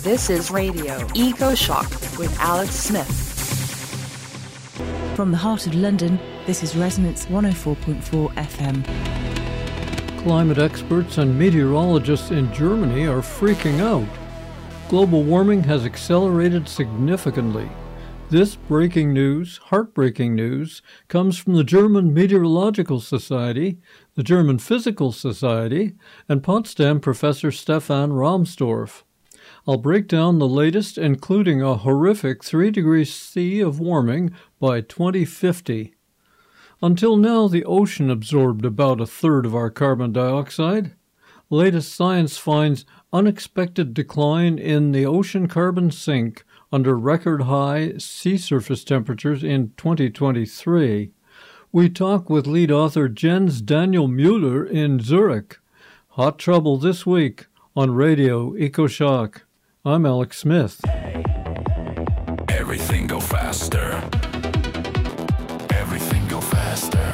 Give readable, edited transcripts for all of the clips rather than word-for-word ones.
This is Radio Eco Shock with Alex Smith. From the heart of London, this is Resonance 104.4 FM. Climate experts and meteorologists in Germany are freaking out. Global warming has accelerated significantly. This heartbreaking news, comes from the German Meteorological Society, the German Physical Society, and Potsdam professor Stefan Rahmstorf. I'll break down the latest, including a horrific 3 degrees C of warming by 2050. Until now, the ocean absorbed about a third of our carbon dioxide. Latest science finds unexpected decline in the ocean carbon sink under record-high sea surface temperatures in 2023. We talk with lead author Jens Daniel Mueller in Zurich. Hot trouble this week on Radio EcoShock. I'm Alex Smith. Everything go faster. Everything go faster.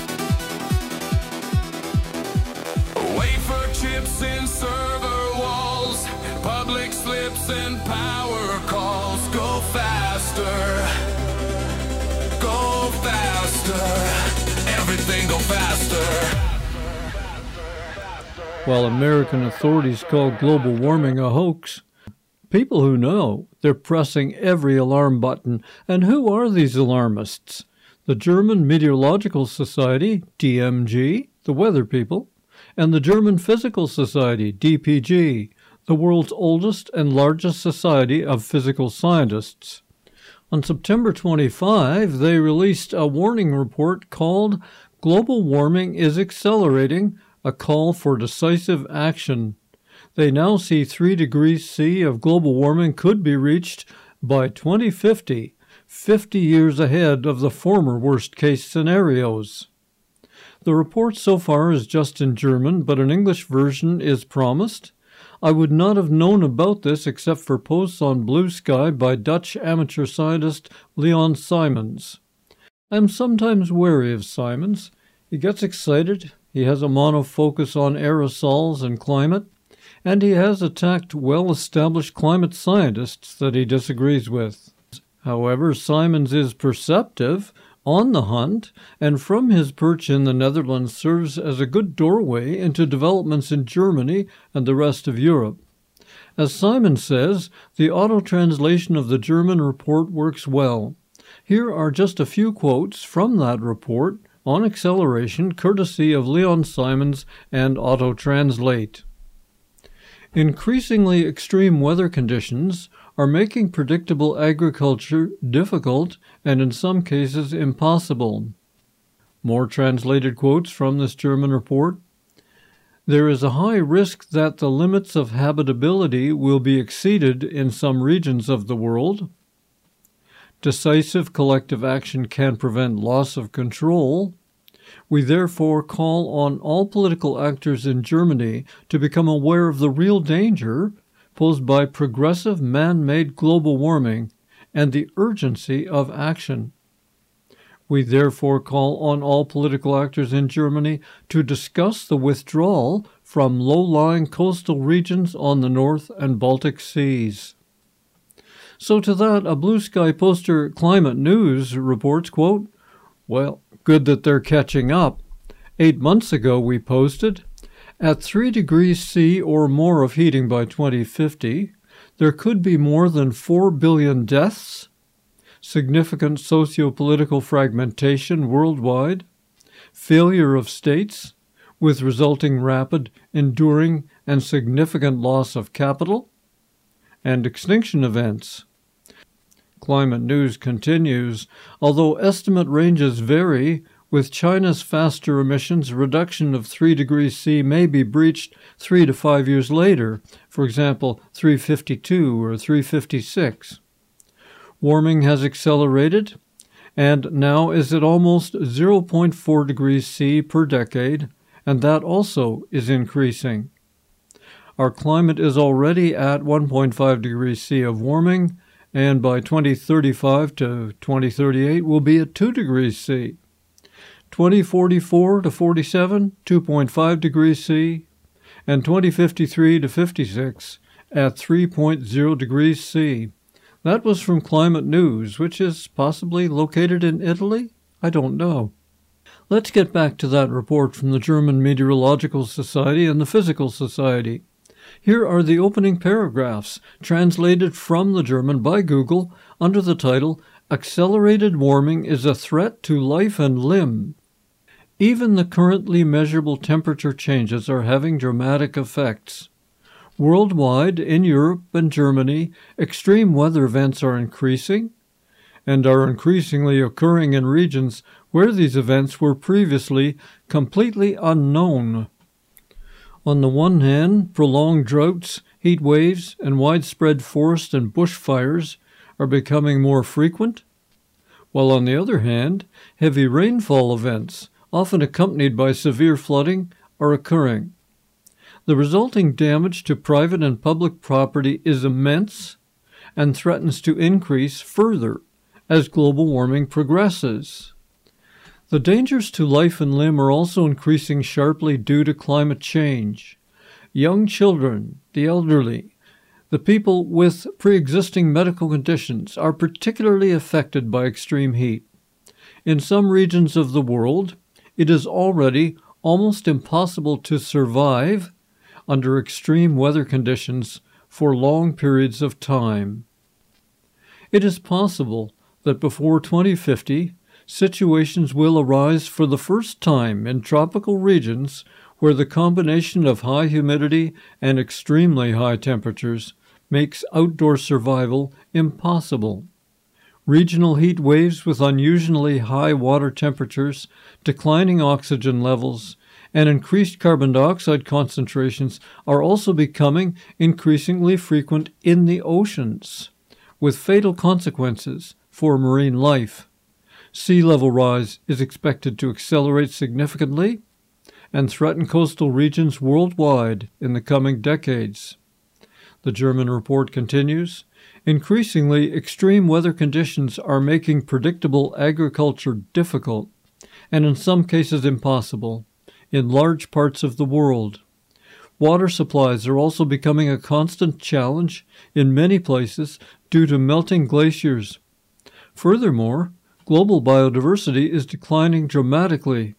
Wafer chips in server walls. Public slips and power calls. Go faster. Go faster. Everything go faster. While American authorities call global warming a hoax, people who know, they're pressing every alarm button. And who are these alarmists? The German Meteorological Society, DMG, the weather people, and the German Physical Society, DPG, the world's oldest and largest society of physical scientists. On September 25, they released a warning report called Global Warming is Accelerating, a Call for Decisive Action. They now see 3 degrees C of global warming could be reached by 2050, 50 years ahead of the former worst-case scenarios. The report so far is just in German, but an English version is promised. I would not have known about this except for posts on Blue Sky by Dutch amateur scientist Leon Simons. I am sometimes wary of Simons. He gets excited, he has a monofocus on aerosols and climate, and he has attacked well-established climate scientists that he disagrees with. However, Simons is perceptive, on the hunt, and from his perch in the Netherlands serves as a good doorway into developments in Germany and the rest of Europe. As Simon says, the auto-translation of the German report works well. Here are just a few quotes from that report on acceleration, courtesy of Leon Simons and Auto-Translate. Increasingly extreme weather conditions are making predictable agriculture difficult and in some cases impossible. More translated quotes from this German report. There is a high risk that the limits of habitability will be exceeded in some regions of the world. Decisive collective action can prevent loss of control. We therefore call on all political actors in Germany to become aware of the real danger posed by progressive man-made global warming and the urgency of action. We therefore call on all political actors in Germany to discuss the withdrawal from low-lying coastal regions on the North and Baltic Seas. So to that, a Blue Sky poster Climate News reports, quote, well, good that they're catching up. 8 months ago we posted, at 3 degrees C or more of heating by 2050, there could be more than 4 billion deaths, significant socio-political fragmentation worldwide, failure of states, with resulting rapid, enduring, and significant loss of capital, and extinction events. Climate News continues, although estimate ranges vary, with China's faster emissions, reduction of 3 degrees C may be breached 3 to 5 years later, for example, 352 or 356. Warming has accelerated and now is at almost 0.4 degrees C per decade, and that also is increasing. Our climate is already at 1.5 degrees C of warming, and by 2035 to 2038 will be at 2 degrees C. 2044 to 47, 2.5 degrees C, and 2053 to 56, at 3.0 degrees C. That was from Climate News, which is possibly located in Italy? I don't know. Let's get back to that report from the German Meteorological Society and the Physical Society. Here are the opening paragraphs, translated from the German by Google under the title, Accelerated Warming is a Threat to Life and Limb. Even the currently measurable temperature changes are having dramatic effects. Worldwide, in Europe and Germany, extreme weather events are increasing and are increasingly occurring in regions where these events were previously completely unknown. On the one hand, prolonged droughts, heat waves, and widespread forest and bushfires are becoming more frequent, while on the other hand, heavy rainfall events, often accompanied by severe flooding, are occurring. The resulting damage to private and public property is immense and threatens to increase further as global warming progresses. The dangers to life and limb are also increasing sharply due to climate change. Young children, the elderly, the people with pre-existing medical conditions are particularly affected by extreme heat. In some regions of the world, it is already almost impossible to survive under extreme weather conditions for long periods of time. It is possible that before 2050, situations will arise for the first time in tropical regions where the combination of high humidity and extremely high temperatures makes outdoor survival impossible. Regional heat waves with unusually high water temperatures, declining oxygen levels, and increased carbon dioxide concentrations are also becoming increasingly frequent in the oceans, with fatal consequences for marine life. Sea level rise is expected to accelerate significantly and threaten coastal regions worldwide in the coming decades. The German report continues, increasingly extreme weather conditions are making predictable agriculture difficult and in some cases impossible in large parts of the world. Water supplies are also becoming a constant challenge in many places due to melting glaciers. Furthermore, global biodiversity is declining dramatically.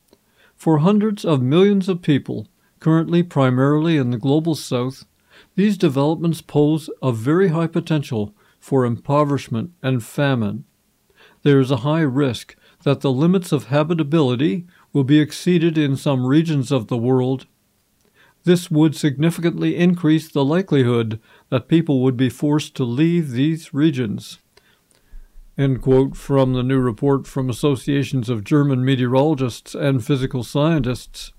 For hundreds of millions of people, currently primarily in the global south, these developments pose a very high potential for impoverishment and famine. There is a high risk that the limits of habitability will be exceeded in some regions of the world. This would significantly increase the likelihood that people would be forced to leave these regions. End quote from the new report from associations of German meteorologists and physical scientists.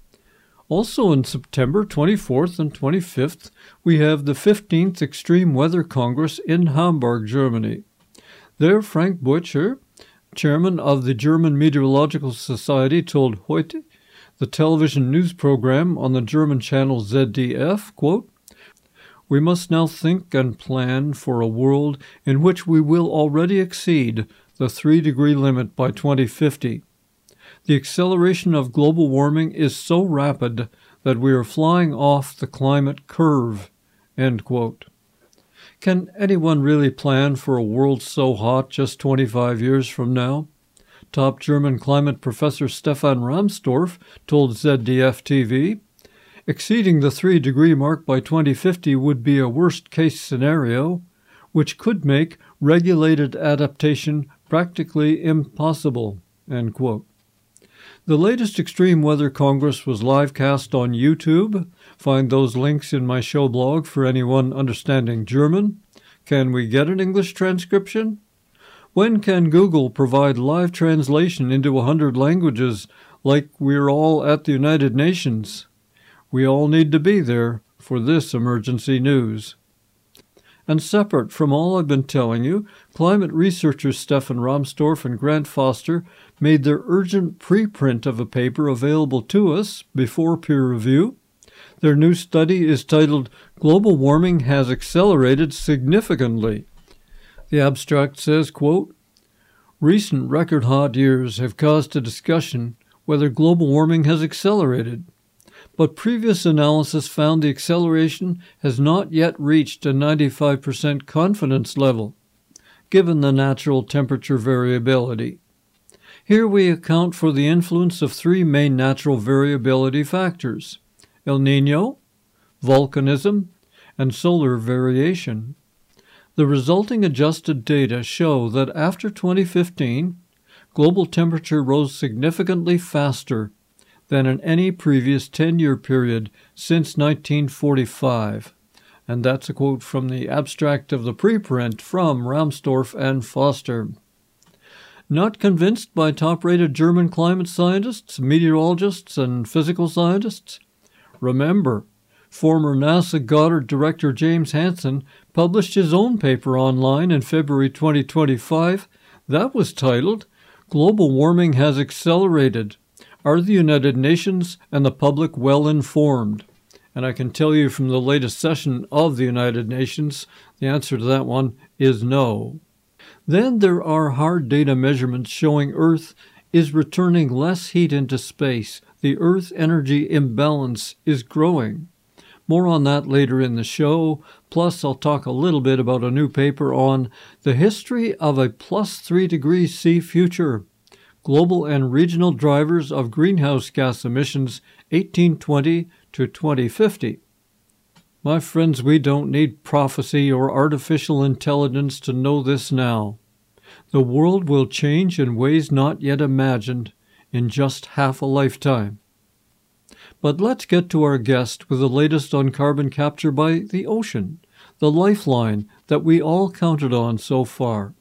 Also on September 24th and 25th, we have the 15th Extreme Weather Congress in Hamburg, Germany. There, Frank Butcher, chairman of the German Meteorological Society, told Heute, the television news program on the German channel ZDF, quote, "We must now think and plan for a world in which we will already exceed the 3-degree limit by 2050. The acceleration of global warming is so rapid that we are flying off the climate curve." End quote. Can anyone really plan for a world so hot just 25 years from now? Top German climate professor Stefan Rahmstorf told ZDF-TV, "Exceeding the 3-degree mark by 2050 would be a worst-case scenario, which could make regulated adaptation practically impossible." End quote. The latest Extreme Weather Congress was live-cast on YouTube. Find those links in my show blog for anyone understanding German. Can we get an English transcription? When can Google provide live translation into 100 languages like we're all at the United Nations? We all need to be there for this emergency news. And separate from all I've been telling you, climate researchers Stefan Rahmstorf and Grant Foster made their urgent preprint of a paper available to us before peer review. Their new study is titled "Global Warming Has Accelerated Significantly." The abstract says, quote, "Recent record hot years have caused a discussion whether global warming has accelerated. but previous analysis found the acceleration has not yet reached a 95% confidence level, given the natural temperature variability. Here we account for the influence of three main natural variability factors: El Niño, volcanism, and solar variation. The resulting adjusted data show that after 2015, global temperature rose significantly faster than in any previous 10-year period since 1945. And that's a quote from the abstract of the preprint from Ramsdorff and Foster. Not convinced by top-rated German climate scientists, meteorologists, and physical scientists? Remember, former NASA Goddard director James Hansen published his own paper online in February 2025 that was titled, "Global Warming Has Accelerated. Are the United Nations and the Public Well Informed?" And I can tell you from the latest session of the United Nations, the answer to that one is no. Then there are hard data measurements showing Earth is returning less heat into space. The Earth energy imbalance is growing. More on that later in the show, plus I'll talk a little bit about a new paper on the history of a +3 degrees C future. Global and regional drivers of greenhouse gas emissions 1820 to 2050. My friends, we don't need prophecy or artificial intelligence to know this now. The world will change in ways not yet imagined in just half a lifetime. But let's get to our guest with the latest on carbon capture by the ocean, the lifeline that we all counted on so far.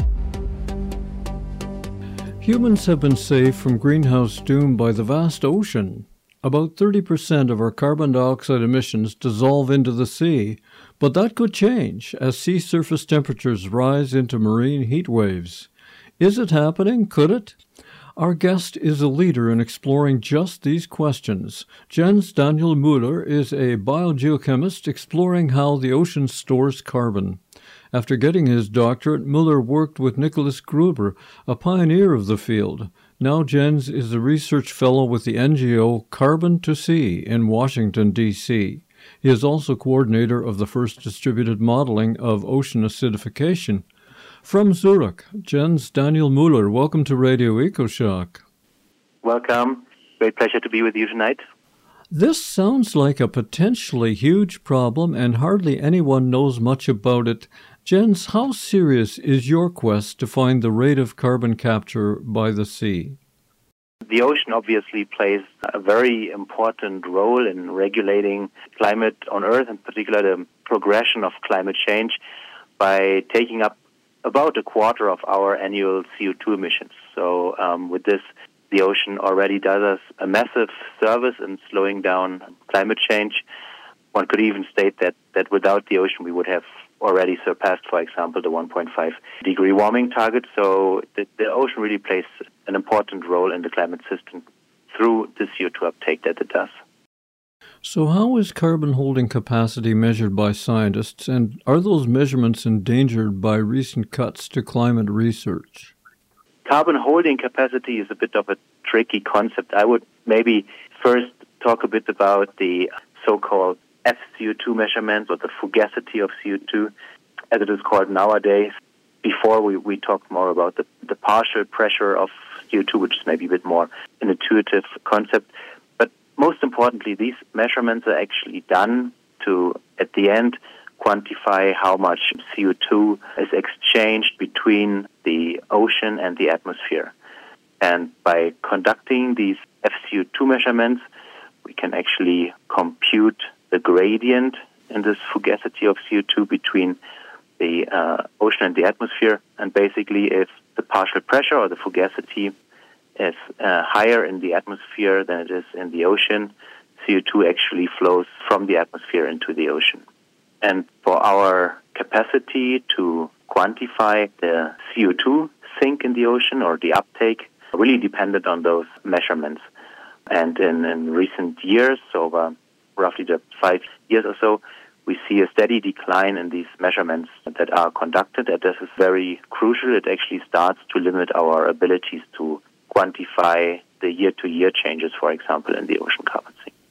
Humans have been saved from greenhouse doom by the vast ocean. About 30% of our carbon dioxide emissions dissolve into the sea, but that could change as sea surface temperatures rise into marine heat waves. Is it happening? Could it? Our guest is a leader in exploring just these questions. Jens Daniel Müller is a biogeochemist exploring how the ocean stores carbon. After getting his doctorate, Müller worked with Nicholas Gruber, a pioneer of the field. Now Jens is a research fellow with the NGO Carbon to Sea in Washington, D.C. He is also coordinator of the first distributed modeling of ocean acidification. From Zurich, Jens Daniel Müller, welcome to Radio EcoShock. Welcome. Great pleasure to be with you tonight. This sounds like a potentially huge problem, and hardly anyone knows much about it. Jens, how serious is your quest to find the rate of carbon capture by the sea? The ocean obviously plays a very important role in regulating climate on Earth, in particular the progression of climate change, by taking up about a quarter of our annual CO2 emissions. So with this, the ocean already does us a massive service in slowing down climate change. One could even state that without the ocean, we would have already surpassed, for example, the 1.5 degree warming target. So the ocean really plays an important role in the climate system through the CO2 uptake that it does. So how is carbon holding capacity measured by scientists, and are those measurements endangered by recent cuts to climate research? Carbon holding capacity is a bit of a tricky concept. I would maybe first talk a bit about the so-called FCO2 measurements, or the fugacity of CO2, as it is called nowadays. Before we talked more about the partial pressure of CO2, which is maybe a bit more an intuitive concept. But most importantly, these measurements are actually done to, at the end, quantify how much CO2 is exchanged between the ocean and the atmosphere. And by conducting these FCO2 measurements, we can actually compute the gradient in this fugacity of CO2 between the ocean and the atmosphere. And basically, if the partial pressure or the fugacity is higher in the atmosphere than it is in the ocean, CO2 actually flows from the atmosphere into the ocean. And for our capacity to quantify the CO2 sink in the ocean or the uptake, really depended on those measurements. And in recent years, over roughly the 5 years or so, we see a steady decline in these measurements that are conducted. And this is very crucial. It actually starts to limit our abilities to quantify the year-to-year changes, for example, in the ocean carbon sink.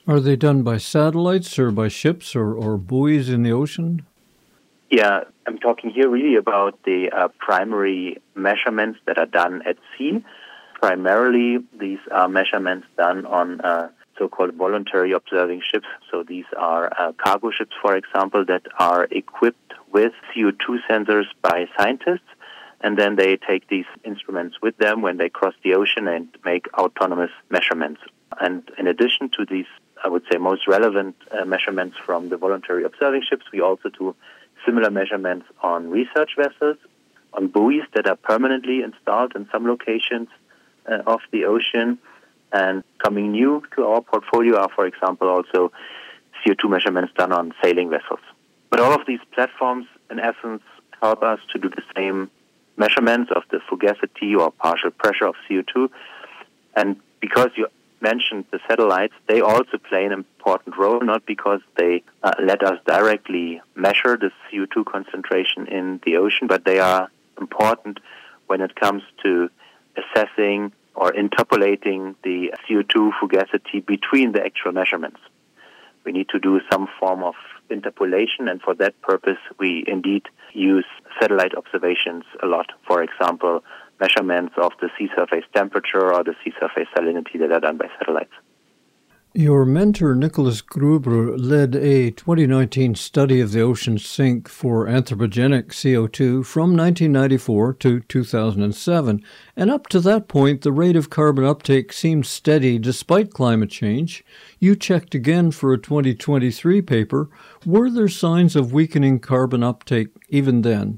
Are they done by satellites or by ships or buoys in the ocean? Yeah, I'm talking here really about the primary measurements that are done at sea. Primarily, these are measurements done on so-called voluntary observing ships. So these are cargo ships, for example, that are equipped with CO2 sensors by scientists, and then they take these instruments with them when they cross the ocean and make autonomous measurements. And in addition to these, I would say, most relevant measurements from the voluntary observing ships, we also do similar measurements on research vessels, on buoys that are permanently installed in some locations of the ocean. And coming new to our portfolio are, for example, also CO2 measurements done on sailing vessels. But all of these platforms, in essence, help us to do the same measurements of the fugacity or partial pressure of CO2. And because you mentioned the satellites, they also play an important role, not because they let us directly measure the CO2 concentration in the ocean, but they are important when it comes to assessing or interpolating the CO2 fugacity between the actual measurements. We need to do some form of interpolation, and for that purpose, we indeed use satellite observations a lot. For example, measurements of the sea surface temperature or the sea surface salinity that are done by satellites. Your mentor, Nicholas Gruber, led a 2019 study of the ocean sink for anthropogenic CO2 from 1994 to 2007. And up to that point, the rate of carbon uptake seemed steady despite climate change. You checked again for a 2023 paper. Were there signs of weakening carbon uptake even then?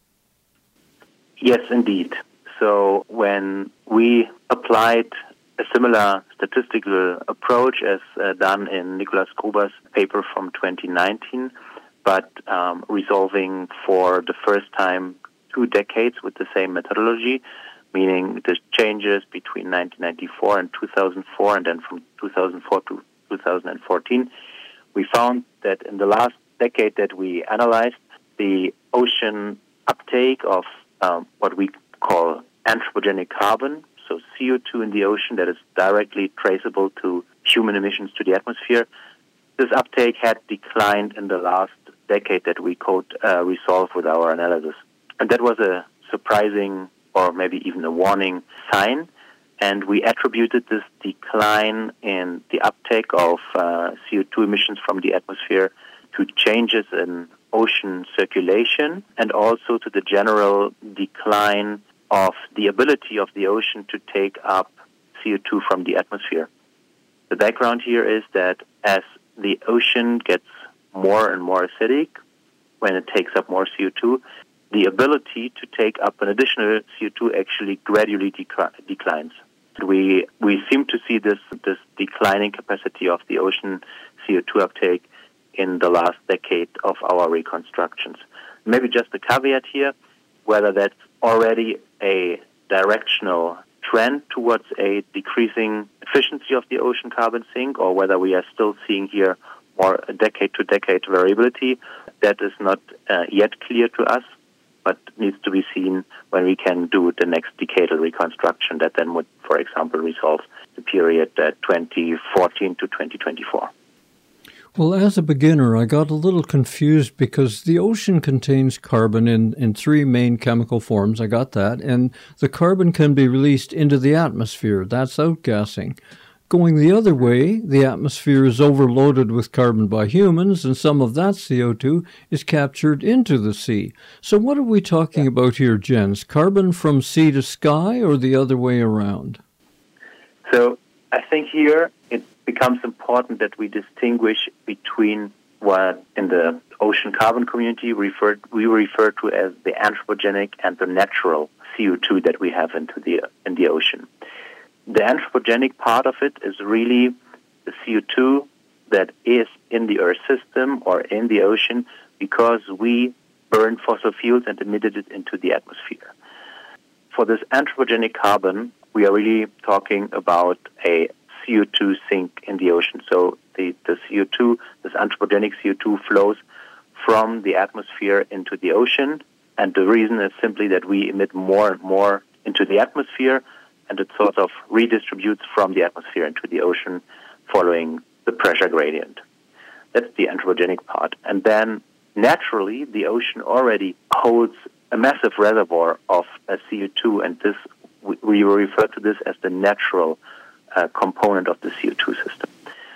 Yes, indeed. So when we applied a similar statistical approach as done in Nicholas Gruber's paper from 2019, but resolving for the first time 2 decades with the same methodology, meaning the changes between 1994 and 2004, and then from 2004 to 2014, we found that in the last decade that we analyzed, the ocean uptake of what we call anthropogenic carbon, so CO2 in the ocean that is directly traceable to human emissions to the atmosphere, this uptake had declined in the last decade that we could resolve with our analysis. And that was a surprising or maybe even a warning sign. And we attributed this decline in the uptake of CO2 emissions from the atmosphere to changes in ocean circulation and also to the general decline of the ability of the ocean to take up CO2 from the atmosphere. The background here is that as the ocean gets more and more acidic, when it takes up more CO2, the ability to take up an additional CO2 actually gradually declines. We seem to see this declining capacity of the ocean CO2 uptake in the last decade of our reconstructions. Maybe just a caveat here, whether that's already a directional trend towards a decreasing efficiency of the ocean carbon sink, or whether we are still seeing here more decade-to-decade variability, that is not yet clear to us, but needs to be seen when we can do the next decadal reconstruction that then would, for example, resolve the period 2014 to 2024. Well, as a beginner, I got a little confused because the ocean contains carbon in 3 main chemical forms. I got that. And the carbon can be released into the atmosphere. That's outgassing. Going the other way, the atmosphere is overloaded with carbon by humans, and some of that CO2 is captured into the sea. So what are we talking about here, Jens? Carbon from sea to sky or the other way around? So I think here it becomes important that we distinguish between what in the ocean carbon community we refer to as the anthropogenic and the natural CO2 that we have in the ocean. The anthropogenic part of it is really the CO2 that is in the Earth system or in the ocean because we burned fossil fuels and emitted it into the atmosphere. For this anthropogenic carbon, we are really talking about a CO2 sink in the ocean. So the CO2, this anthropogenic CO2 flows from the atmosphere into the ocean, and the reason is simply that we emit more and more into the atmosphere, and it sort of redistributes from the atmosphere into the ocean following the pressure gradient. That's the anthropogenic part. And then naturally, the ocean already holds a massive reservoir of CO2, and this we refer to this as the natural component of the CO2 system.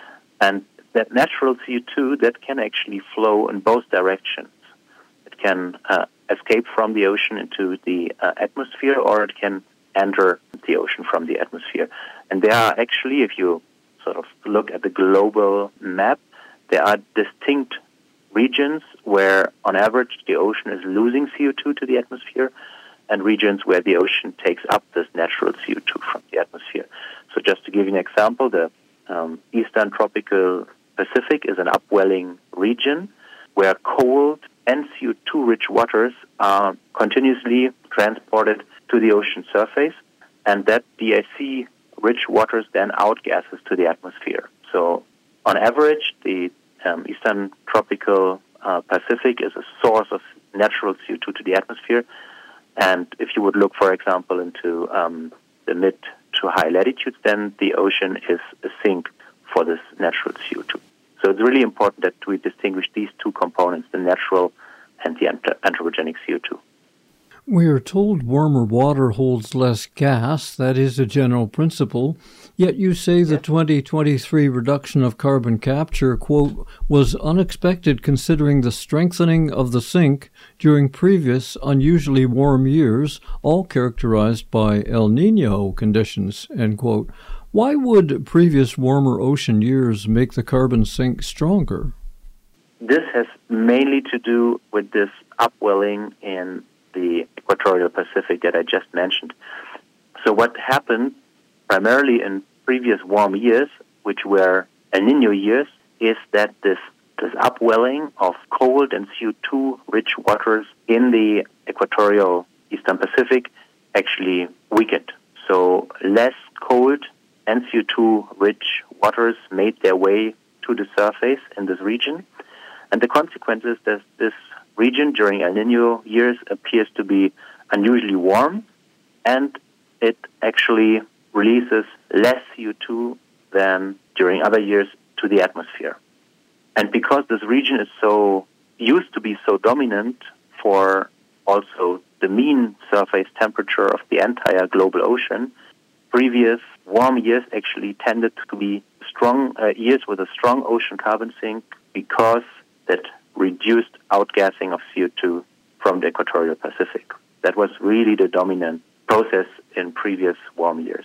And that natural CO2, that can actually flow in both directions. It can escape from the ocean into the atmosphere, or it can enter the ocean from the atmosphere. And there are actually, if you sort of look at the global map, there are distinct regions where, on average, the ocean is losing CO2 to the atmosphere, and regions where the ocean takes up this natural CO2 from the atmosphere. So just to give you an example, the Eastern Tropical Pacific is an upwelling region where cold and CO2-rich waters are continuously transported to the ocean surface, and that DIC-rich waters then outgases to the atmosphere. So on average, the Eastern Tropical Pacific is a source of natural CO2 to the atmosphere. And if you would look, for example, into the mid to high latitudes, then the ocean is a sink for this natural CO2. So it's really important that we distinguish these two components, the natural and the anthropogenic CO2. We are told warmer water holds less gas. That is a general principle. Yet you say the 2023 reduction of carbon capture, quote, was unexpected considering the strengthening of the sink during previous unusually warm years, all characterized by El Niño conditions, end quote. Why would previous warmer ocean years make the carbon sink stronger? This has mainly to do with this upwelling in the equatorial Pacific that I just mentioned. So what happened primarily in previous warm years, which were El Niño years, is that this upwelling of cold and CO2-rich waters in the equatorial Eastern Pacific actually weakened. So less cold and CO2-rich waters made their way to the surface in this region. And the consequence is that this region during El Niño years appears to be unusually warm, and it actually releases less CO2 than during other years to the atmosphere. And because this region is so used to be so dominant for also the mean surface temperature of the entire global ocean, previous warm years actually tended to be strong years with a strong ocean carbon sink because that reduced outgassing of CO2 from the equatorial Pacific. That was really the dominant process in previous warm years.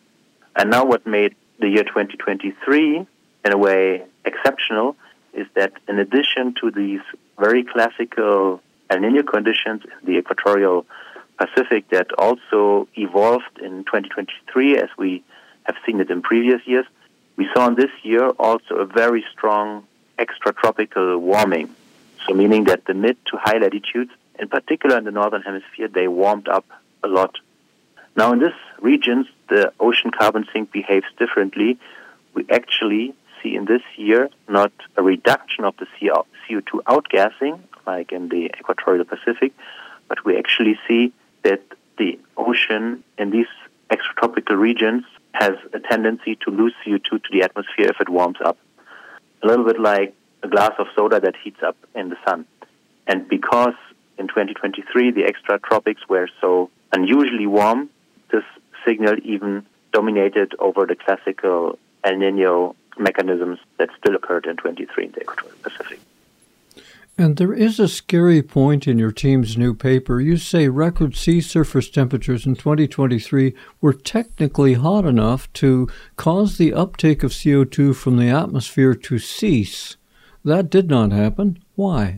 And now what made the year 2023, in a way, exceptional is that in addition to these very classical El Niño conditions in the equatorial Pacific that also evolved in 2023 as we have seen it in previous years, we saw in this year also a very strong extratropical warming. So meaning that the mid to high latitudes, in particular in the northern hemisphere, they warmed up a lot. Now in these regions, the ocean carbon sink behaves differently. We actually see in this year not a reduction of the CO2 outgassing, like in the equatorial Pacific, but we actually see that the ocean in these extratropical regions has a tendency to lose CO2 to the atmosphere if it warms up. A little bit like a glass of soda that heats up in the sun. And because in 2023 the extratropics were so unusually warm, this signal even dominated over the classical El Niño mechanisms that still occurred in 23 in the equatorial Pacific. And there is a scary point in your team's new paper. You say record sea surface temperatures in 2023 were technically hot enough to cause the uptake of CO2 from the atmosphere to cease. That did not happen. Why?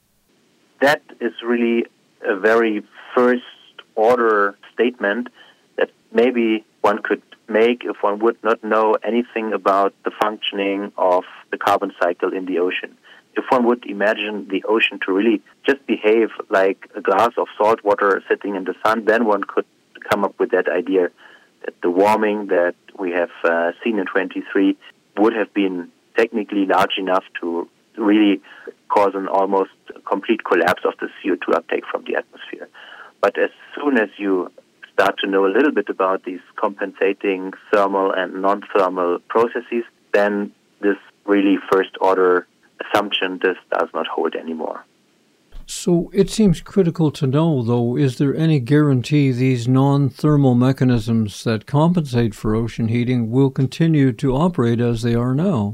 That is really a very first-order statement that maybe one could make if one would not know anything about the functioning of the carbon cycle in the ocean. If one would imagine the ocean to really just behave like a glass of salt water sitting in the sun, then one could come up with that idea that the warming that we have seen in 23 would have been technically large enough to really cause an almost complete collapse of the CO2 uptake from the atmosphere. But as soon as you start to know a little bit about these compensating thermal and non-thermal processes, then this really first-order assumption, this does not hold anymore. So it seems critical to know, though, is there any guarantee these non-thermal mechanisms that compensate for ocean heating will continue to operate as they are now?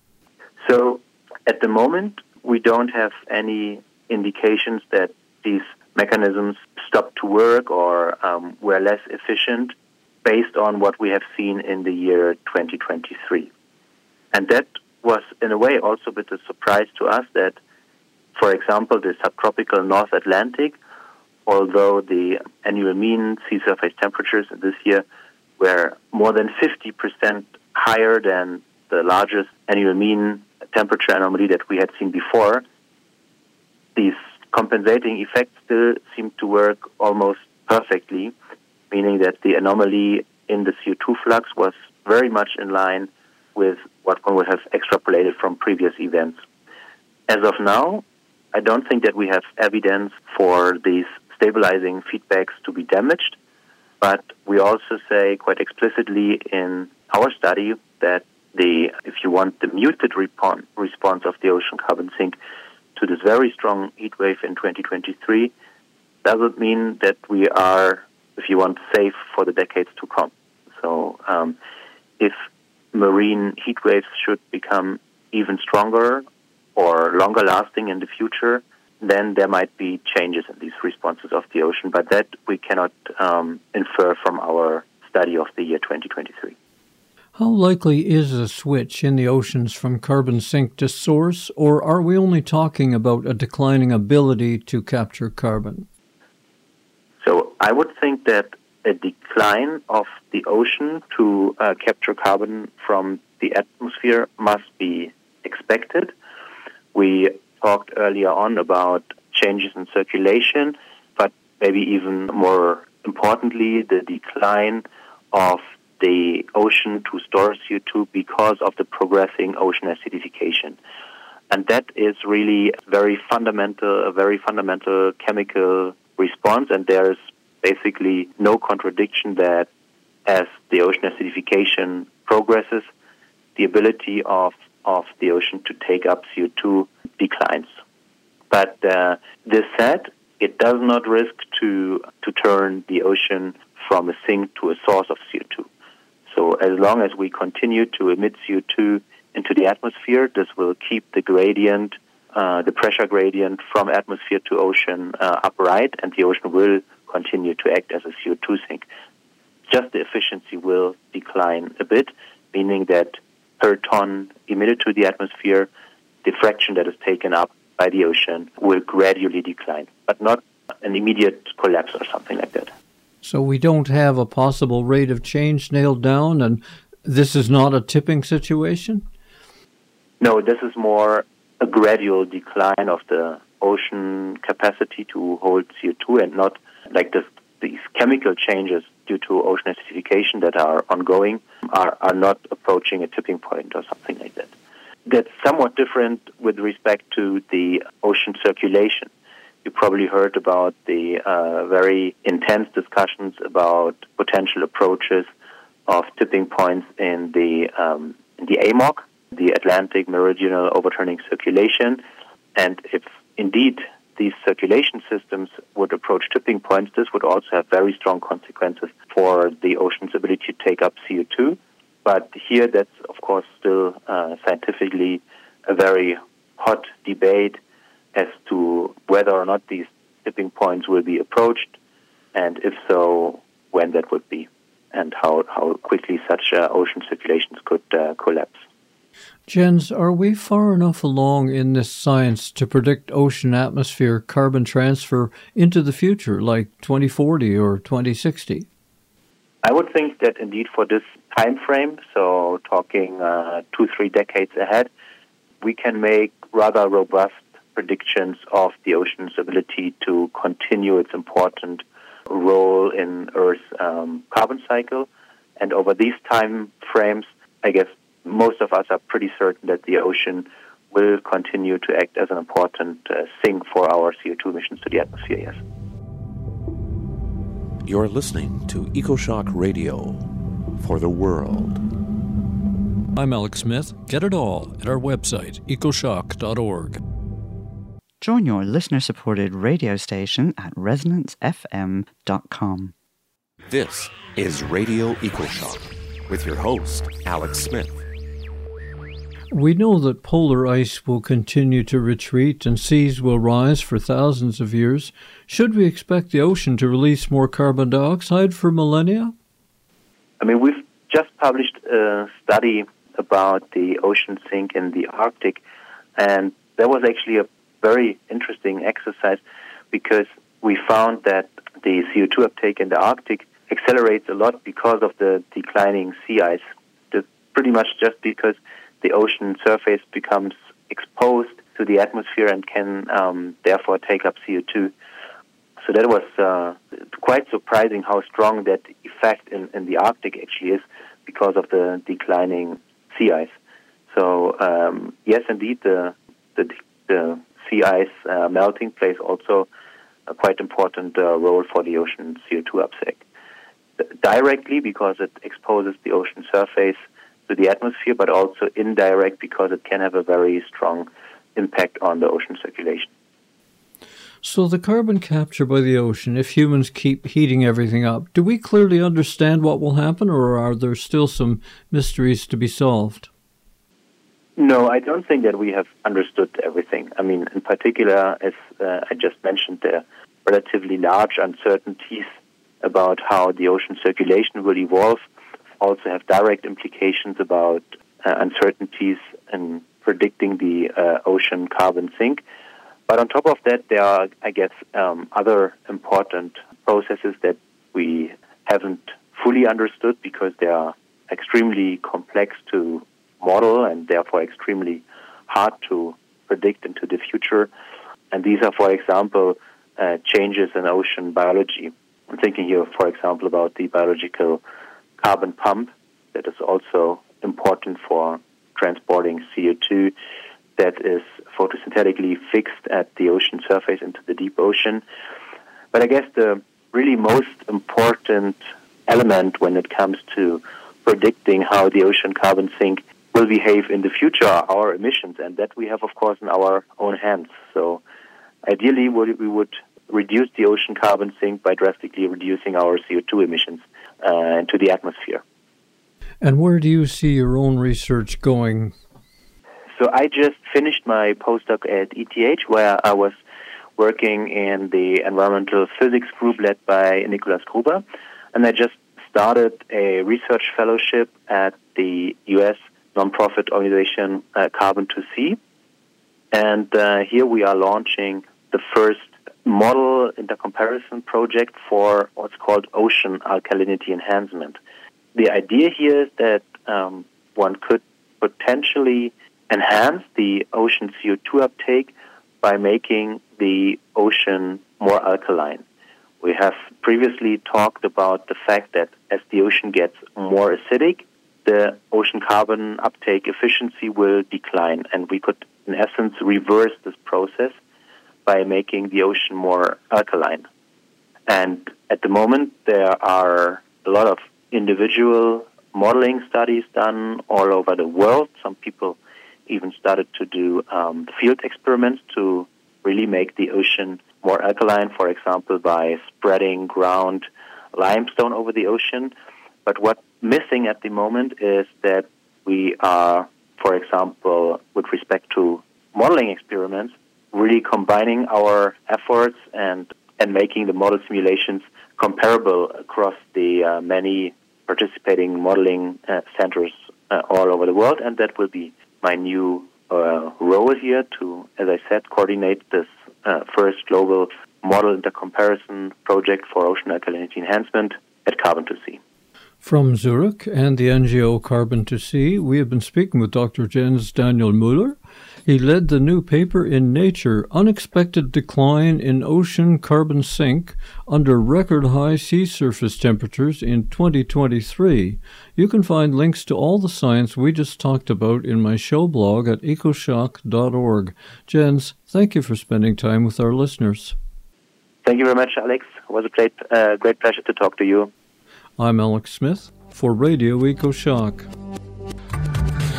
So at the moment, we don't have any indications that these mechanisms stopped to work or were less efficient based on what we have seen in the year 2023. And that was, in a way, also a bit of a surprise to us that, for example, the subtropical North Atlantic, although the annual mean sea surface temperatures this year were more than 50% higher than the largest annual mean temperature anomaly that we had seen before, these compensating effects still seem to work almost perfectly, meaning that the anomaly in the CO2 flux was very much in line with what one would have extrapolated from previous events. As of now, I don't think that we have evidence for these stabilizing feedbacks to be damaged, but we also say quite explicitly in our study that if you want, the muted response of the ocean carbon sink to this very strong heat wave in 2023 doesn't mean that we are, if you want, safe for the decades to come. So if marine heat waves should become even stronger or longer lasting in the future, then there might be changes in these responses of the ocean. But that we cannot infer from our study of the year 2023. How likely is a switch in the oceans from carbon sink to source, or are we only talking about a declining ability to capture carbon? So I would think that a decline of the ocean to capture carbon from the atmosphere must be expected. We talked earlier on about changes in circulation, but maybe even more importantly, the decline of the ocean to store CO2 because of the progressing ocean acidification. And that is really a very fundamental chemical response, and there is basically no contradiction that as the ocean acidification progresses, the ability of the ocean to take up CO2 declines. But this said, it does not risk to turn the ocean from a sink to a source of CO2. So as long as we continue to emit CO2 into the atmosphere, this will keep the gradient, the pressure gradient from atmosphere to ocean upright, and the ocean will continue to act as a CO2 sink. Just the efficiency will decline a bit, meaning that per ton emitted to the atmosphere, the fraction that is taken up by the ocean will gradually decline, but not an immediate collapse or something like that. So we don't have a possible rate of change nailed down, and this is not a tipping situation? No, this is more a gradual decline of the ocean capacity to hold CO2, and not like these chemical changes due to ocean acidification that are ongoing are not approaching a tipping point or something like that. That's somewhat different with respect to the ocean circulation. You probably heard about the very intense discussions about potential approaches of tipping points in the AMOC, the Atlantic Meridional Overturning Circulation. And if indeed these circulation systems would approach tipping points, this would also have very strong consequences for the ocean's ability to take up CO2. But here that's, of course, still scientifically a very hot debate as to whether or not these tipping points will be approached, and if so, when that would be, and how quickly such ocean circulations could collapse. Jens, are we far enough along in this science to predict ocean-atmosphere carbon transfer into the future, like 2040 or 2060? I would think that indeed for this time frame, so talking 2-3 decades ahead, we can make rather robust predictions of the ocean's ability to continue its important role in Earth's carbon cycle. And over these time frames, I guess most of us are pretty certain that the ocean will continue to act as an important sink for our CO2 emissions to the atmosphere, yes. You're listening to EcoShock Radio for the world. I'm Alex Smith. Get it all at our website, ecoshock.org. Join your listener-supported radio station at resonancefm.com. This is Radio EcoShock with your host, Alex Smith. We know that polar ice will continue to retreat and seas will rise for thousands of years. Should we expect the ocean to release more carbon dioxide for millennia? I mean, we've just published a study about the ocean sink in the Arctic, and that was actually a very interesting exercise because we found that the CO2 uptake in the Arctic accelerates a lot because of the declining sea ice. Pretty much just because the ocean surface becomes exposed to the atmosphere and can therefore take up CO2. So that was quite surprising how strong that effect in the Arctic actually is because of the declining sea ice. So yes, indeed, the sea ice melting plays also a quite important role for the ocean CO2 uptake. Directly because it exposes the ocean surface to the atmosphere, but also indirect because it can have a very strong impact on the ocean circulation. So the carbon capture by the ocean, if humans keep heating everything up, do we clearly understand what will happen, or are there still some mysteries to be solved? No, I don't think that we have understood everything. I mean, in particular, as I just mentioned, there are relatively large uncertainties about how the ocean circulation will evolve, also have direct implications about uncertainties in predicting the ocean carbon sink. But on top of that, there are, I guess, other important processes that we haven't fully understood because they are extremely complex to model and therefore extremely hard to predict into the future. And these are, for example, changes in ocean biology. I'm thinking here, for example, about the biological carbon pump that is also important for transporting CO2 that is photosynthetically fixed at the ocean surface into the deep ocean. But I guess the really most important element when it comes to predicting how the ocean carbon sink will behave in the future are our emissions, and that we have, of course, in our own hands. So ideally, we would reduce the ocean carbon sink by drastically reducing our CO2 emissions into the atmosphere. And where do you see your own research going? So I just finished my postdoc at ETH, where I was working in the environmental physics group led by Nicholas Gruber, and I just started a research fellowship at the U.S. nonprofit organization Carbon2Sea, and here we are launching the first model intercomparison project for what's called ocean alkalinity enhancement. The idea here is that one could potentially enhance the ocean CO2 uptake by making the ocean more alkaline. We have previously talked about the fact that as the ocean gets more acidic, the ocean carbon uptake efficiency will decline, and we could, in essence, reverse this process by making the ocean more alkaline. And at the moment, there are a lot of individual modeling studies done all over the world. Some people even started to do field experiments to really make the ocean more alkaline, for example, by spreading ground limestone over the ocean. But what's missing at the moment is that we are, for example, with respect to modeling experiments, really combining our efforts and making the model simulations comparable across the many participating modeling centers all over the world. And that will be my new role here to, as I said, coordinate this first global model intercomparison project for ocean alkalinity enhancement at Carbon2Sea. From Zurich and the NGO Carbon2Sea, we have been speaking with Dr. Jens Daniel Müller. He led the new paper in Nature, Unexpected Decline in Ocean Carbon Sink Under Record High Sea Surface Temperatures in 2023. You can find links to all the science we just talked about in my show blog at ecoshock.org. Jens, thank you for spending time with our listeners. Thank you very much, Alex. It was a great pleasure to talk to you. I'm Alex Smith for Radio EcoShock.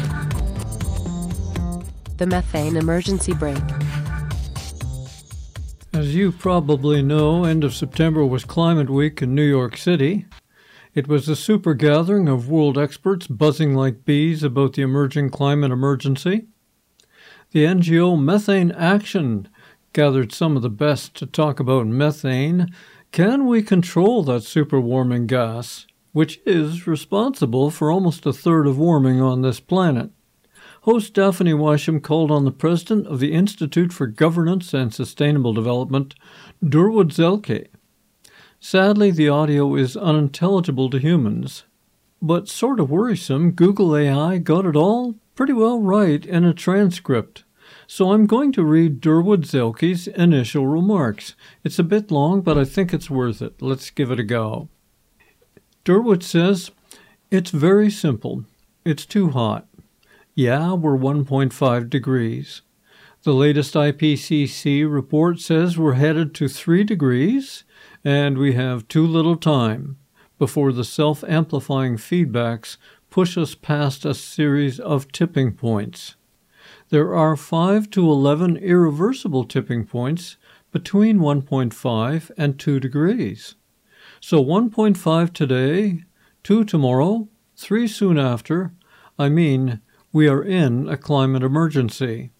the methane emergency brake. As you probably know, end of September was Climate Week in New York City. It was a super gathering of world experts buzzing like bees about the emerging climate emergency. The NGO Methane Action gathered some of the best to talk about methane. Can we control that superwarming gas, which is responsible for almost a third of warming on this planet? Host Daphne Weisham called on the president of the Institute for Governance and Sustainable Development, Durwood Zelke. Sadly, the audio is unintelligible to humans, but sort of worrisome. Google AI got it all pretty well right in a transcript. So I'm going to read Durwood Zelke's initial remarks. It's a bit long, but I think it's worth it. Let's give it a go. Durwood says, "It's very simple. It's too hot. Yeah, we're 1.5 degrees. The latest IPCC report says we're headed to 3 degrees, and we have too little time before the self-amplifying feedbacks push us past a series of tipping points. There are 5 to 11 irreversible tipping points between 1.5 and 2 degrees. So 1.5 today, 2 tomorrow, 3 soon after. We are in a climate emergency.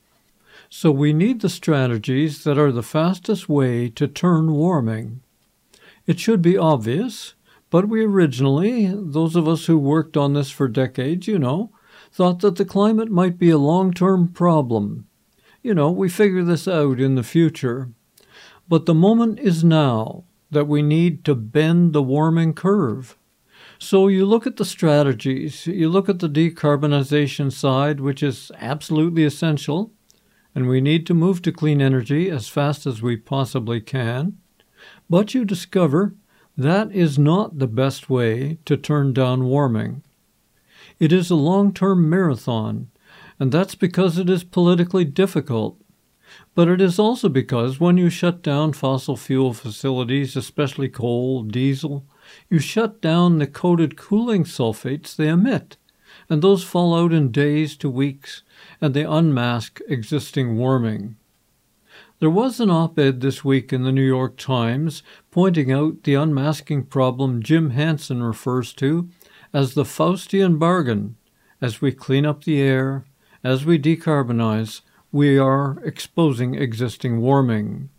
So we need the strategies that are the fastest way to turn warming. It should be obvious, but we originally, those of us who worked on this for decades, thought that the climate might be a long-term problem. We figure this out in the future. But the moment is now that we need to bend the warming curve. So you look at the strategies, you look at the decarbonization side, which is absolutely essential, and we need to move to clean energy as fast as we possibly can. But you discover that is not the best way to turn down warming. It is a long-term marathon, and that's because it is politically difficult. But it is also because when you shut down fossil fuel facilities, especially coal, diesel, you shut down the coated cooling sulfates they emit, and those fall out in days to weeks, and they unmask existing warming. There was an op-ed this week in the New York Times pointing out the unmasking problem Jim Hansen refers to as the Faustian bargain. As we clean up the air, as we decarbonize, we are exposing existing warming.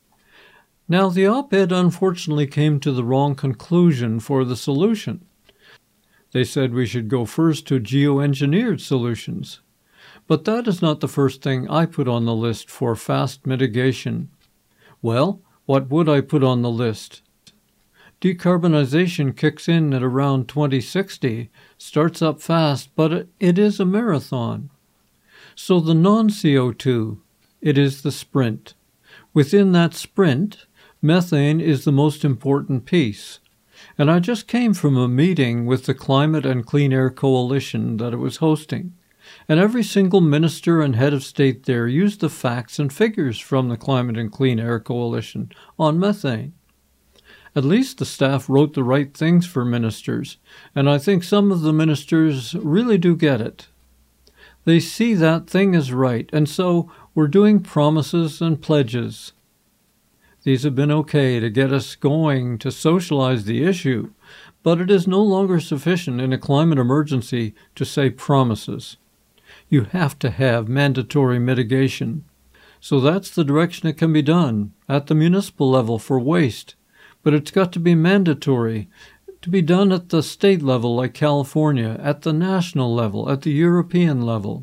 Now, the op-ed unfortunately came to the wrong conclusion for the solution. They said we should go first to geoengineered solutions. But that is not the first thing I put on the list for fast mitigation. Well, what would I put on the list? Decarbonization kicks in at around 2060, starts up fast, but it is a marathon. So the non-CO2, it is the sprint. Within that sprint, methane is the most important piece. And I just came from a meeting with the Climate and Clean Air Coalition that it was hosting. And every single minister and head of state there used the facts and figures from the Climate and Clean Air Coalition on methane. At least the staff wrote the right things for ministers, and I think some of the ministers really do get it. They see that thing as right, and so we're doing promises and pledges. These have been okay to get us going to socialize the issue, but it is no longer sufficient in a climate emergency to say promises. You have to have mandatory mitigation. So that's the direction it can be done, at the municipal level for waste. But it's got to be mandatory, to be done at the state level like California, at the national level, at the European level.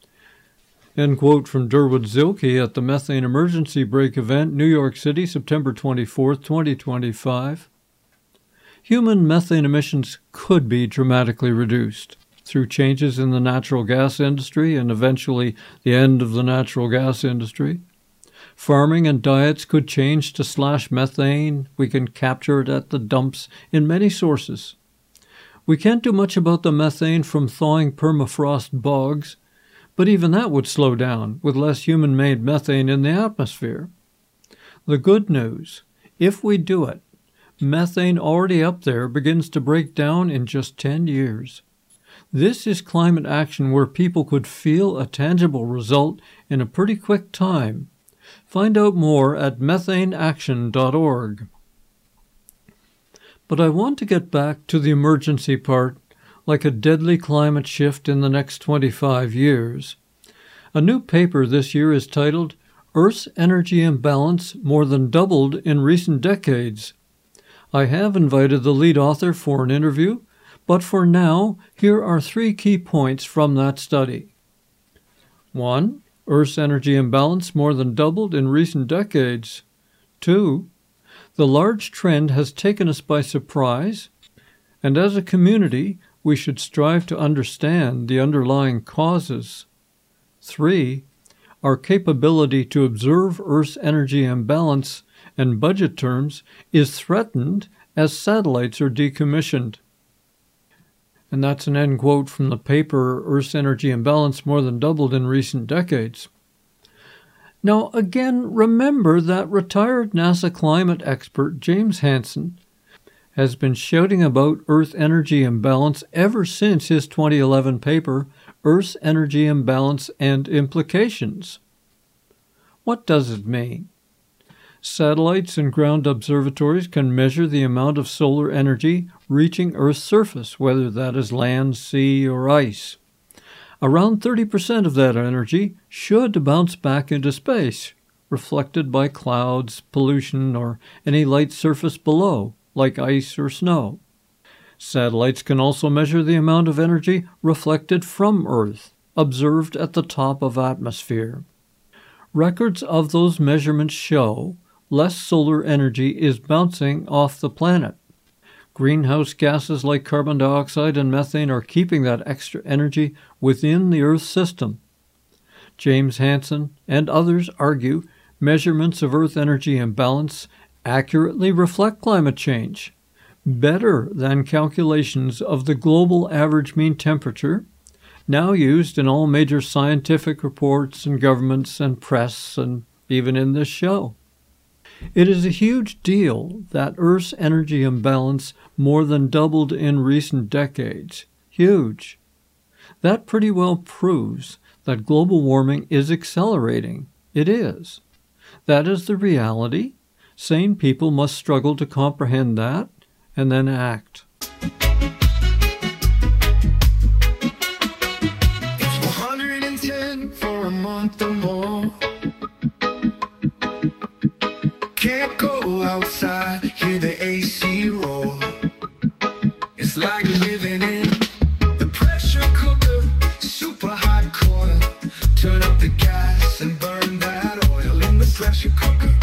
End quote from Durwood Zelke at the Methane Emergency Brake event, New York City, September 24, 2025. Human methane emissions could be dramatically reduced through changes in the natural gas industry and eventually the end of the natural gas industry. Farming and diets could change to slash methane. We can capture it at the dumps in many sources. We can't do much about the methane from thawing permafrost bogs, but even that would slow down with less human-made methane in the atmosphere. The good news, if we do it, methane already up there begins to break down in just 10 years. This is climate action where people could feel a tangible result in a pretty quick time. Find out more at methaneaction.org. But I want to get back to the emergency part, like a deadly climate shift in the next 25 years. A new paper this year is titled Earth's Energy Imbalance More Than Doubled in Recent Decades. I have invited the lead author for an interview, but for now, here are 3 key points from that study. 1. Earth's energy imbalance more than doubled in recent decades. 2. The large trend has taken us by surprise, and as a community, we should strive to understand the underlying causes. 3. Our capability to observe Earth's energy imbalance in budget terms is threatened as satellites are decommissioned. And that's an end quote from the paper, Earth's Energy Imbalance More Than Doubled in Recent Decades. Now, again, remember that retired NASA climate expert James Hansen has been shouting about Earth energy imbalance ever since his 2011 paper, Earth's Energy Imbalance and Implications. What does it mean? Satellites and ground observatories can measure the amount of solar energy reaching Earth's surface, whether that is land, sea, or ice. Around 30% of that energy should bounce back into space, reflected by clouds, pollution, or any light surface below, like ice or snow. Satellites can also measure the amount of energy reflected from Earth, observed at the top of atmosphere. Records of those measurements show less solar energy is bouncing off the planet. Greenhouse gases like carbon dioxide and methane are keeping that extra energy within the Earth system. James Hansen and others argue measurements of Earth energy imbalance accurately reflect climate change, better than calculations of the global average mean temperature, now used in all major scientific reports and governments and press and even in this show. It is a huge deal that Earth's energy imbalance more than doubled in recent decades. Huge. That pretty well proves that global warming is accelerating. It is. That is the reality. Sane people must struggle to comprehend that and then act. It's 110 for a month or more. Can't go outside, hear the AC roar. It's like living in the pressure cooker, super hot coil. Turn up the gas and burn that oil in the pressure cooker.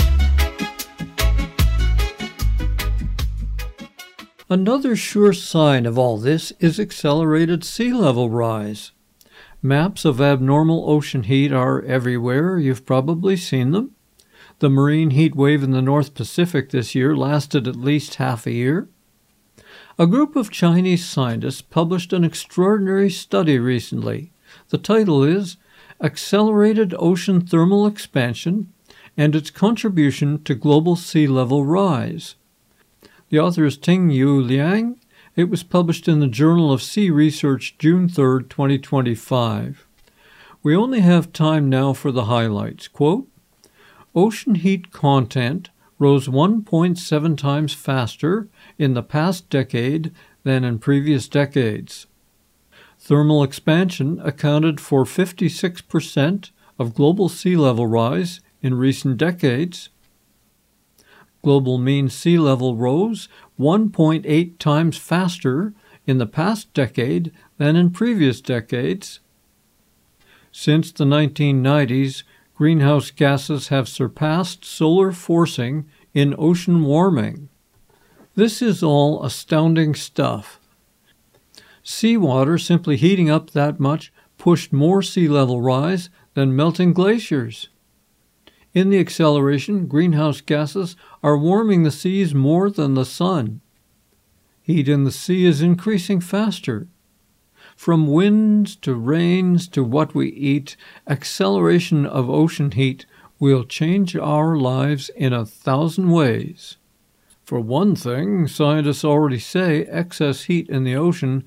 Another sure sign of all this is accelerated sea level rise. Maps of abnormal ocean heat are everywhere. You've probably seen them. The marine heat wave in the North Pacific this year lasted at least half a year. A group of Chinese scientists published an extraordinary study recently. The title is Accelerated Ocean Thermal Expansion and Its Contribution to Global Sea Level Rise. The author is Ting-Yu Liang. It was published in the Journal of Sea Research June 3, 2025. We only have time now for the highlights. Quote, ocean heat content rose 1.7 times faster in the past decade than in previous decades. Thermal expansion accounted for 56% of global sea level rise in recent decades. Global mean sea level rose 1.8 times faster in the past decade than in previous decades. Since the 1990s, greenhouse gases have surpassed solar forcing in ocean warming. This is all astounding stuff. Seawater simply heating up that much pushed more sea level rise than melting glaciers. In the acceleration, greenhouse gases are warming the seas more than the sun. Heat in the sea is increasing faster. From winds to rains to what we eat, acceleration of ocean heat will change our lives in 1,000 ways. For one thing, scientists already say excess heat in the ocean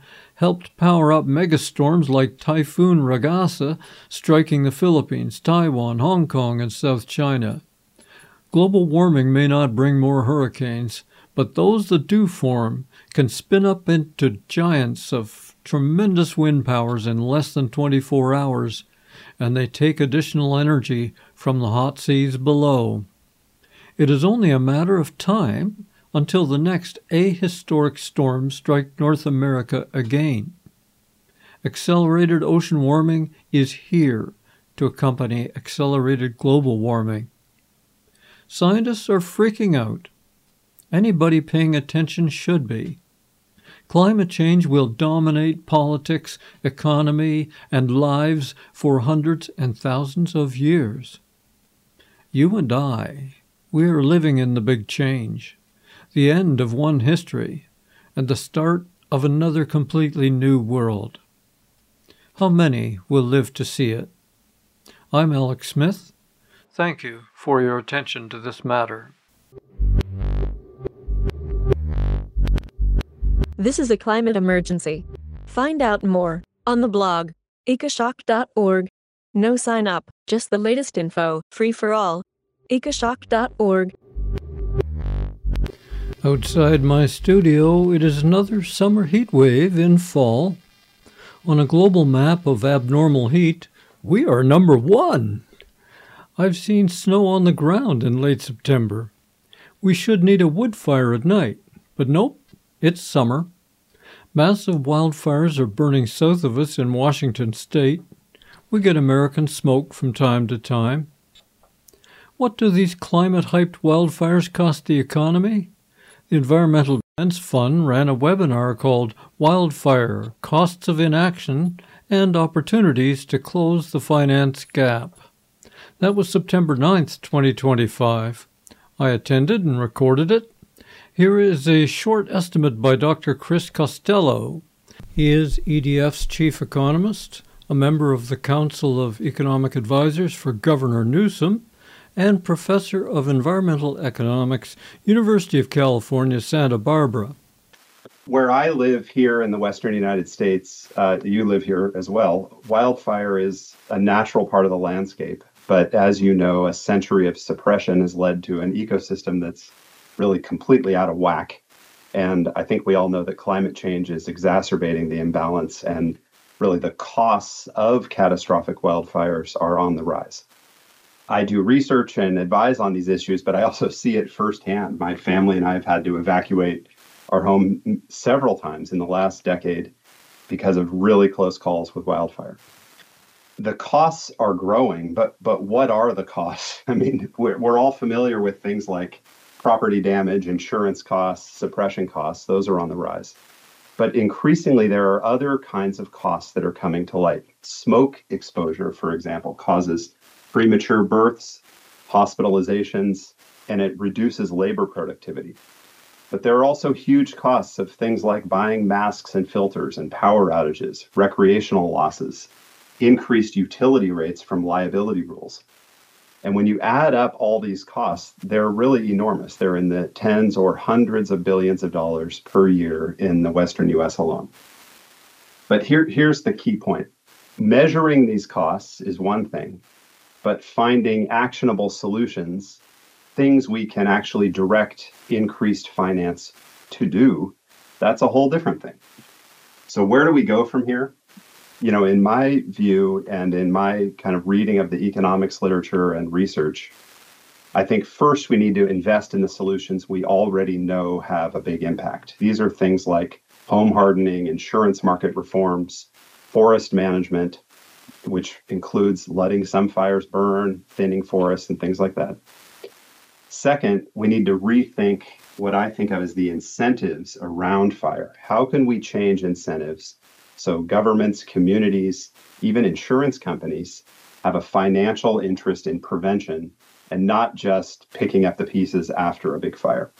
helped power up megastorms like Typhoon Ragasa, striking the Philippines, Taiwan, Hong Kong, and South China. Global warming may not bring more hurricanes, but those that do form can spin up into giants of tremendous wind powers in less than 24 hours, and they take additional energy from the hot seas below. It is only a matter of time until the next ahistoric storms strike North America again. Accelerated ocean warming is here to accompany accelerated global warming. Scientists are freaking out. Anybody paying attention should be. Climate change will dominate politics, economy, and lives for hundreds and thousands of years. You and I, we are living in the big change, the end of one history, and the start of another completely new world. How many will live to see it? I'm Alex Smith. Thank you for your attention to this matter. This is a climate emergency. Find out more on the blog, ecoshock.org. No sign up, just the latest info, free for all. ecoshock.org. Outside my studio, it is another summer heat wave in fall. On a global map of abnormal heat, we are number 1. I've seen snow on the ground in late September. We should need a wood fire at night, but nope, it's summer. Massive wildfires are burning south of us in Washington state. We get American smoke from time to time. What do these climate-hyped wildfires cost the economy? The Environmental Defense Fund ran a webinar called Wildfire, Costs of Inaction and Opportunities to Close the Finance Gap. That was September 9th, 2025. I attended and recorded it. Here is a short estimate by Dr. Chris Costello. He is EDF's chief economist, a member of the Council of Economic Advisors for Governor Newsom, and professor of environmental economics, University of California, Santa Barbara. Where I live here in the western United States, you live here as well, wildfire is a natural part of the landscape. But as you know, a century of suppression has led to an ecosystem that's really completely out of whack. And I think we all know that climate change is exacerbating the imbalance, and really the costs of catastrophic wildfires are on the rise. I do research and advise on these issues, but I also see it firsthand. My family and I have had to evacuate our home several times in the last decade because of really close calls with wildfire. The costs are growing, but what are the costs? I mean, we're all familiar with things like property damage, insurance costs, suppression costs. Those are on the rise. But increasingly, there are other kinds of costs that are coming to light. Smoke exposure, for example, causes premature births, hospitalizations, and it reduces labor productivity. But there are also huge costs of things like buying masks and filters and power outages, recreational losses, increased utility rates from liability rules. And when you add up all these costs, they're really enormous. They're in the tens or hundreds of billions of dollars per year in the Western U.S. alone. But here's the key point. Measuring these costs is one thing, but finding actionable solutions, things we can actually direct increased finance to do, that's a whole different thing. So where do we go from here? You know, in my view and in my kind of reading of the economics literature and research, I think first we need to invest in the solutions we already know have a big impact. These are things like home hardening, insurance market reforms, forest management, which includes letting some fires burn, thinning forests, and things like that. Second, we need to rethink what I think of as the incentives around fire. How can we change incentives so governments, communities, even insurance companies have a financial interest in prevention and not just picking up the pieces after a big fire?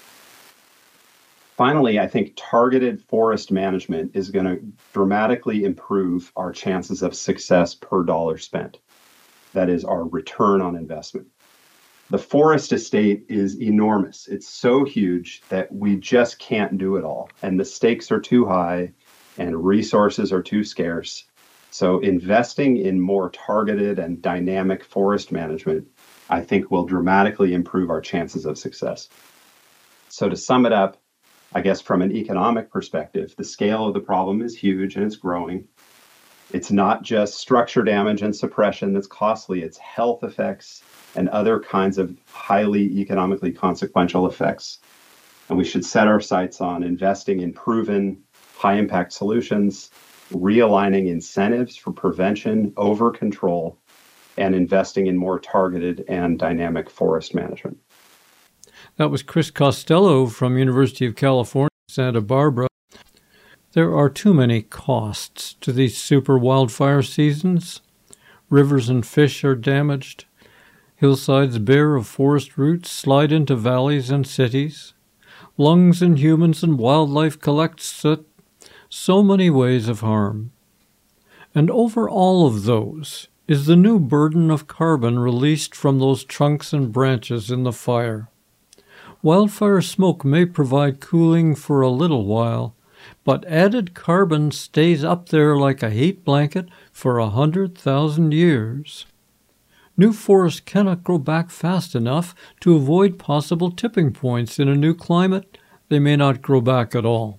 Finally, I think targeted forest management is going to dramatically improve our chances of success per dollar spent. That is our return on investment. The forest estate is enormous. It's so huge that we just can't do it all. And the stakes are too high and resources are too scarce. So investing in more targeted and dynamic forest management, I think, will dramatically improve our chances of success. So to sum it up, I guess from an economic perspective, the scale of the problem is huge and it's growing. It's not just structure damage and suppression that's costly, it's health effects and other kinds of highly economically consequential effects. And we should set our sights on investing in proven high-impact solutions, realigning incentives for prevention over control, and investing in more targeted and dynamic forest management. That was Chris Costello from University of California, Santa Barbara. There are too many costs to these super wildfire seasons. Rivers and fish are damaged. Hillsides bare of forest roots slide into valleys and cities. Lungs and humans and wildlife collect soot. So many ways of harm. And over all of those is the new burden of carbon released from those trunks and branches in the fire. Wildfire smoke may provide cooling for a little while, but added carbon stays up there like a heat blanket for 100,000 years. New forests cannot grow back fast enough to avoid possible tipping points in a new climate. They may not grow back at all.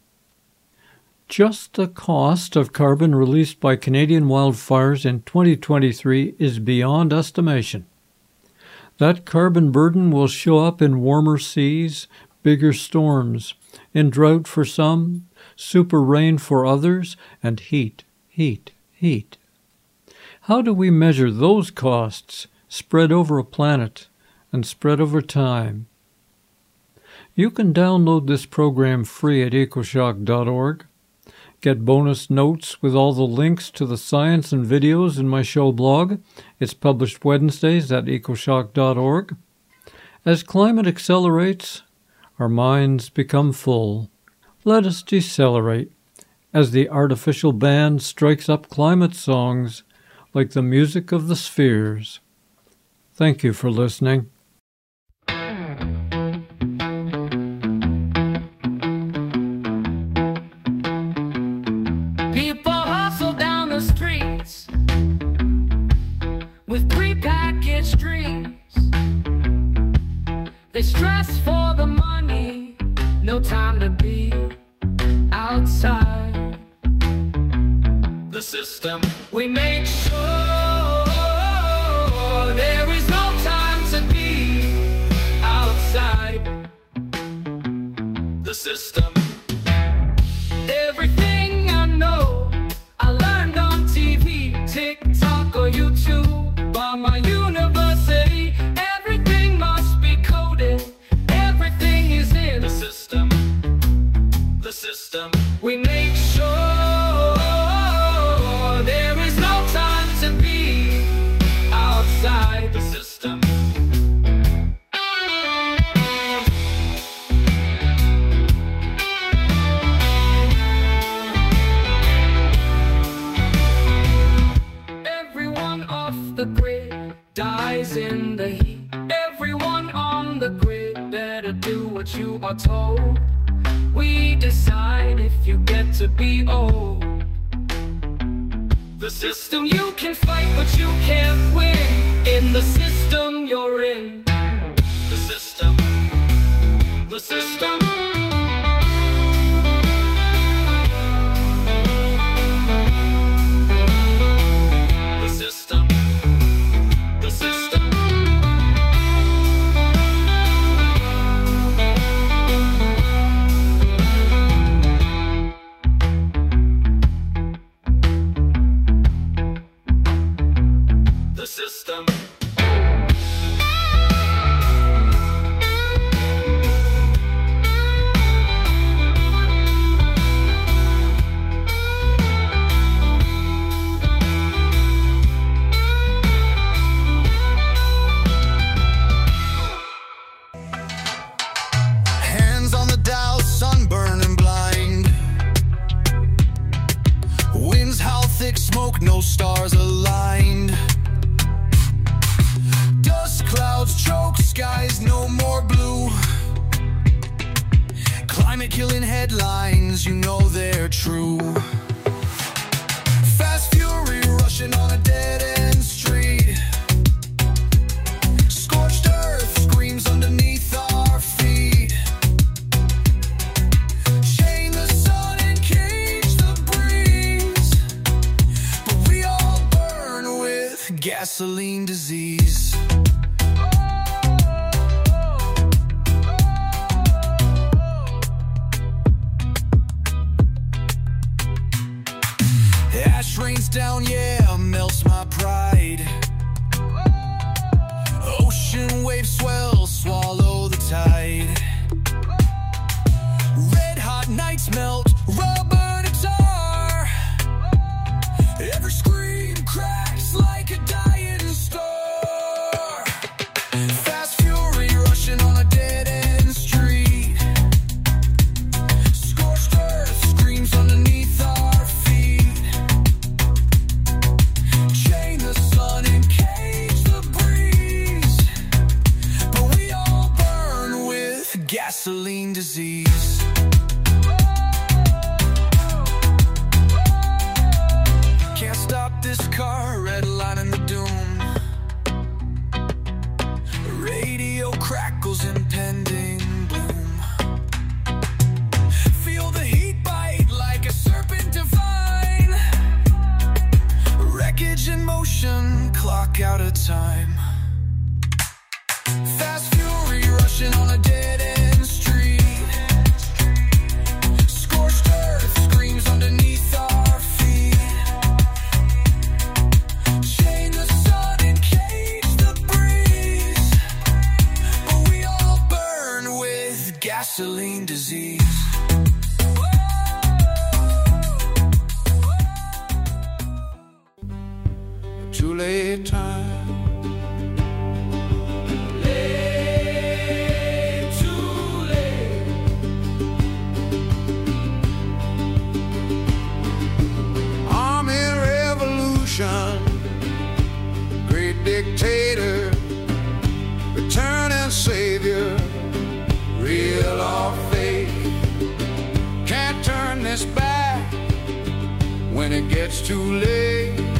Just the cost of carbon released by Canadian wildfires in 2023 is beyond estimation. That carbon burden will show up in warmer seas, bigger storms, in drought for some, super rain for others, and heat, heat, heat. How do we measure those costs spread over a planet and spread over time? You can download this program free at ecoshock.org. Get bonus notes with all the links to the science and videos in my show blog. It's published Wednesdays at ecoshock.org. As climate accelerates, our minds become full. Let us decelerate as the artificial band strikes up climate songs like the music of the spheres. Thank you for listening. They stress for the money, no time to be outside the system. We make sure there is no time to be outside the system. Everything I know, I learned on TV, TikTok or YouTube, by my university. Everything must be coded. Everything is in the system. The system. We make sure there is no time to be outside the system. Everyone off the grid dies in the heat. Everyone on the grid better do what you are told. We decide if you get to be old. The system you can fight but you can't win. In the system you're in. The system. The system. The system. The system. The system. Hands on the dial, sunburn and blind. Winds howl thick, smoke, no stars aligned. Dust clouds choke skies, no more blue. Climate killing headlines, you know they're true. rushing on a dead-end street. Scorched earth screams underneath our feet. Chain the sun and cage the breeze, but we all burn with gasoline disease. Ash rains down, yeah, melts my pride. Ocean waves swell, swallow the tide. Red hot nights melt, rubber to tar. Every scream cracks like a dying star. Fast fury rushing on a dead-end street. Scorched earth screams underneath our feet. Chain the sun and cage the breeze, but we all burn with gasoline disease. Can't stop this car, red line in the doom. Radio crackles, impending bloom. Feel the heat bite like a serpent divine. Wreckage in motion, clock out of time. Fast fury rushing on a dead-end street. Scorched earth screams underneath our feet. Chain the sun and cage the breeze, but we all burn with gasoline disease. Too late time. Army revolution, great dictator, returning savior, real or fake. Can't turn this back when it gets too late.